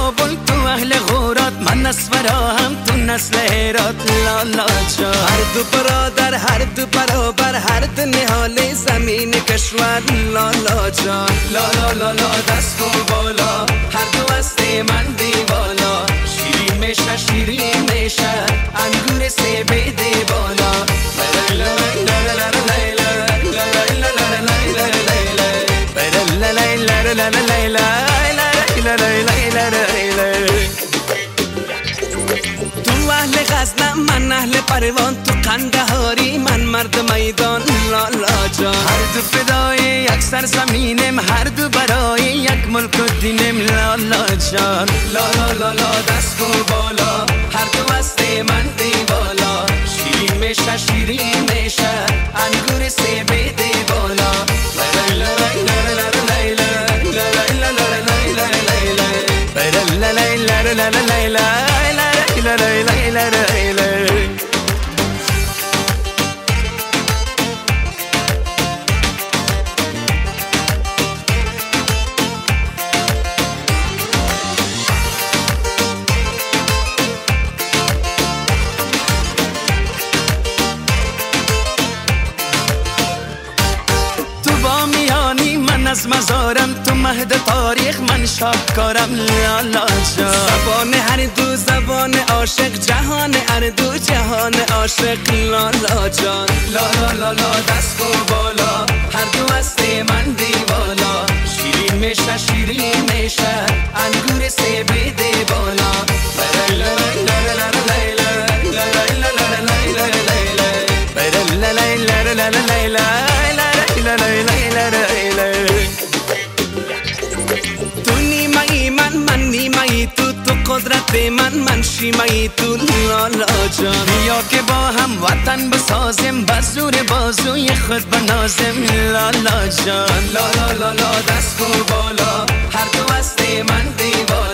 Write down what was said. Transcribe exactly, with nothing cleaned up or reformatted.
کابل تو اهل غورات، من نسورا هم تو نسل هرات. لالا جان هر دو برادر، هر دو برابر، هر دو نهال زمین کشور. لالا جان لالا لالا دست و بالا، هر دو هست من دیوالا. شیرین میشه شیرین میشه انگور سبیده بالا. تو اهل غزنم من اهل پروان، تو قندهاری من مرد میدان. لالا جان هر دو فدای یک سرزمینم، هر دو برای یک ملک و دینم. لالا جان لالا لالا دست و بالا، هر دو هست من دیوالا. شیرین میشه شیرین میشه انگور سبیده بالا. از مزارم تو مهد تاریخ من شاهکارم. لالا جان زبان هر دو زبان عاشق، جهان هر دو جهان عاشق. لالا جان لالا لالا دست و بالا، هر دو هست من دیوالا. شیرین میشه شیرین میشه انگور سبیده بالا. قدرت من من شیمایی تو. لالا جان بیا که با هم وطن بسازیم، بزور بازوی خود بنازیم. لالا جان لالا لالا دست و بالا، هر دو هست من دیوار.